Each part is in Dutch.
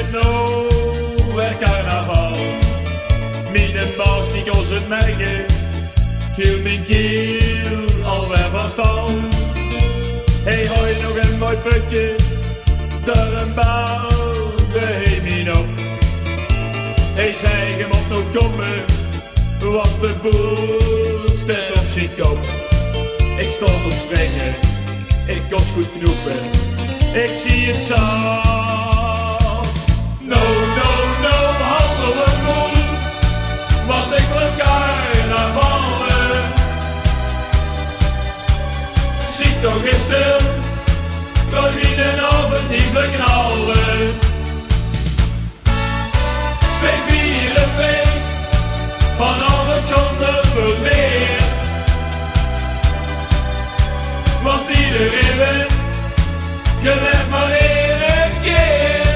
het nou weer carnaval. Mijn baas die kost het merken, kiel mijn kiel alweer van stal. Hey, hoi nog een mooi putje, daar een bal de hemel op. Hey, zeg hem op nog komen, want de boel staat op zijn kop. Ik stond op springen, ik kost goed knoepen, ik zie het zo. No, no, no, handel een boel, want ik wil carnavallen. Zie toch eens stil, Claudine of het niet verknallen. Wij vieren feest, vanaf het zonder meer. Want iedereen weet, je leeft maar één keer.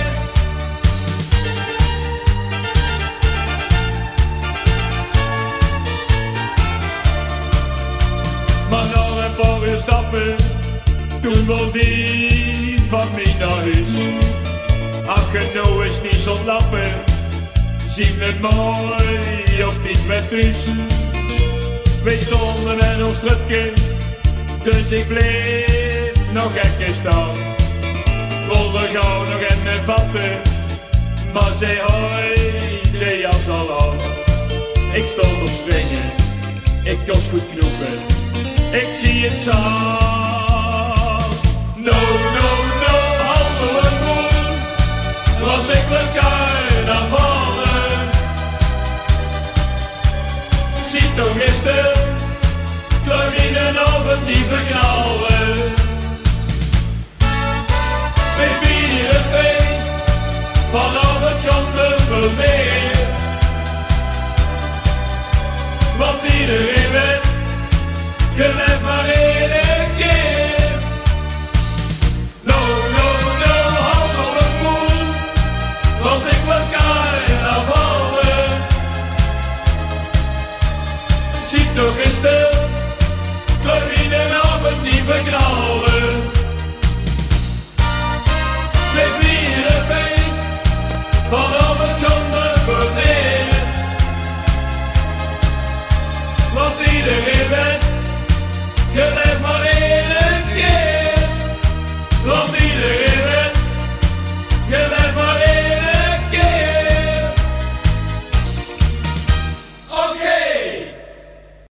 Maar nog een paar uur stappen, toen wil die van mij naar huis. Ach, nou is niet zo'n lappen, zien het mooi op dit met thuis. Wij stonden in ons trupje, dus ik bleef nog even staan. Wilde gauw nog in vatten, maar zij hoi de jas al aan. Ik stond op springen, ik kost goed knoepen, ik zie het zo. No, no, no, handel een boel, want ik wil carnavallen. Zie toch eens stil, Claudine of het niet verknallen. Wij vieren feest, vanaf het zonder meer. Want iedereen weet, je leeft maar één keer. No, no, no, handel een boel, want ik wil carnavallen. Zie toch eens stil, Claudine of het niet verknallen. Wij vieren feest, vanaf het zonder meer. Want iedereen weet, je